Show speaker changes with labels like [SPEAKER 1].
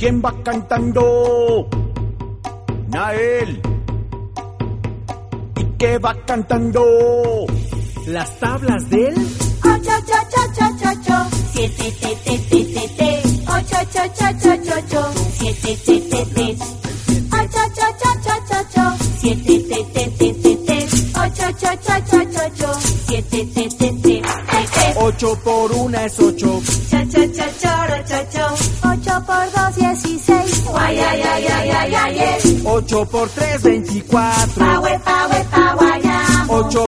[SPEAKER 1] ¿Quién va cantando? Nael. ¿Y qué va cantando?
[SPEAKER 2] Las tablas del
[SPEAKER 3] 8, 7, 8, 7, 7,
[SPEAKER 1] 8 por 1 es 8.
[SPEAKER 3] 8 por 2, 16.
[SPEAKER 1] 8 por 3, 24. 8